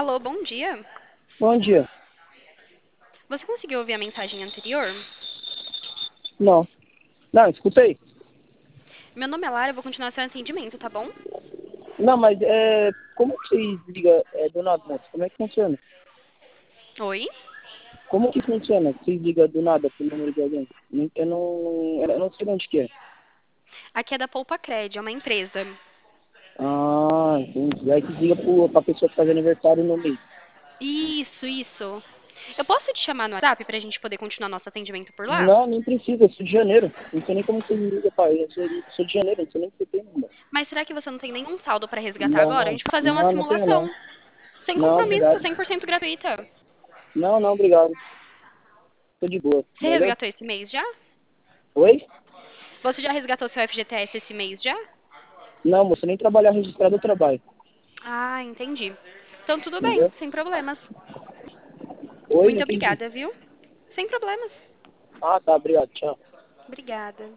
Alô, bom dia. Bom dia. Você conseguiu ouvir a mensagem anterior? Não. Não, escutei. Meu nome é Lara, eu vou continuar seu atendimento, tá bom? Não, mas como que você liga do nada, moço? Como é que funciona? Oi? Como que funciona? Você liga do nada pro número de alguém? Eu não sei de onde que é. Aqui é da Poupa Cred, é uma empresa. Ah, entendi. Aí você liga pra pessoa que faz aniversário no mês. Isso. Eu posso te chamar no WhatsApp pra gente poder continuar nosso atendimento por lá? Não, nem precisa, eu sou de janeiro. Não sei nem como você liga, pai. Eu sou de janeiro, não sei nem se você tem número. Mas será que você não tem nenhum saldo pra resgatar agora? A Não, gente vai fazer uma não, não tenho não. simulação. Sem Não, compromisso, obrigado. 100% gratuita. Não, não, obrigado. Tô de boa. Você Valeu? resgatou esse mês já? Oi? Você já resgatou seu FGTS esse mês já? Não, moço, nem trabalhar registrado eu trabalho. Ah, entendi. Então tudo bem, Entendeu? sem problemas. Oi, não Muito entendi. obrigada, viu? Sem problemas. Ah, tá, obrigado. Tchau. Obrigada.